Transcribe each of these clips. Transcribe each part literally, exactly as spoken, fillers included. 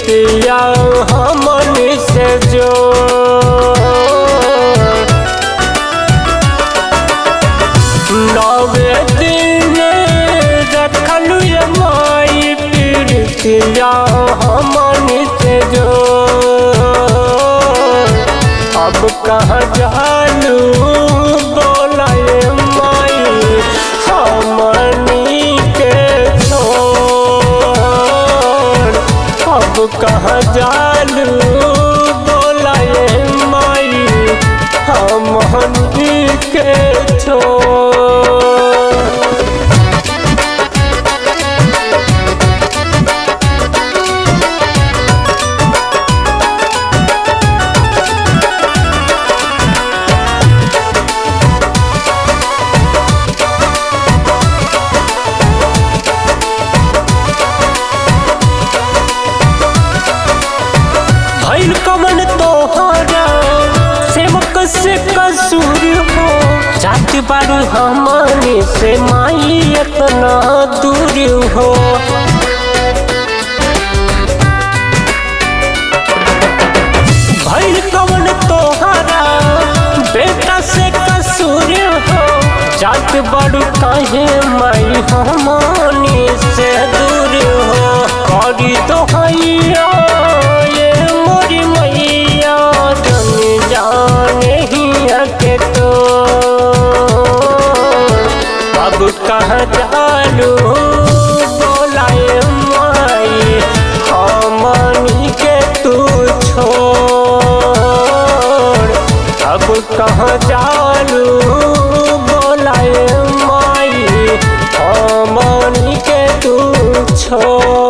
प्रीतिया हमनी से जो नवे दिन रखलू ये माई प्रीतिया हमनी से जो अब कहाँ जालू बोला ये माई हमनी के छोड़ अब कहाँ जालू बोला ये माई हमनी के छोड़। भइल कमन तोहरा सेवक से कसूर हो जात बारू हमनी से माई इतना दूर हो। भइल कमन तोहरा बेटा से कसूर हो जात बारू काहे माई हमनी से दूर हो। करी तो हैया के तो अब कहाँ जालू बोलाए माई हमनी के तू छोड़ अब कहाँ जालू बोलाए माई हमनी के तू छोड़।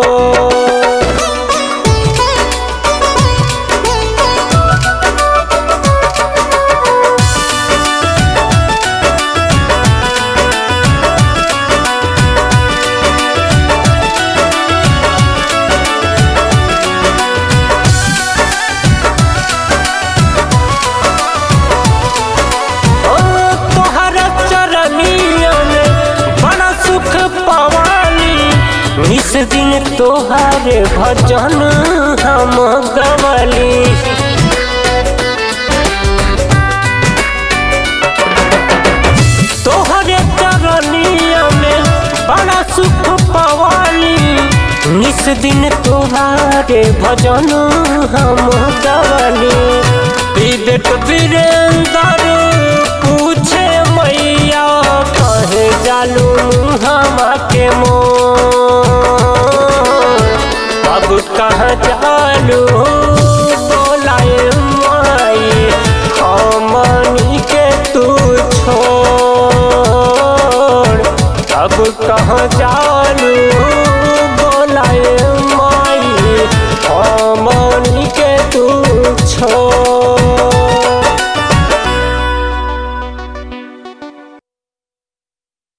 इस दिन तोहारे भजन हम गवली तोहरे चरनिया में बड़ा सुख पवाली। इस दिन तोहारे भजन हम गवली विवेक वीरेंद्र पूछे मैया कहे जालू हम के मोर अब कहाँ जालू बोलाए माई हमनी के तू छोड़ अब कहाँ जालू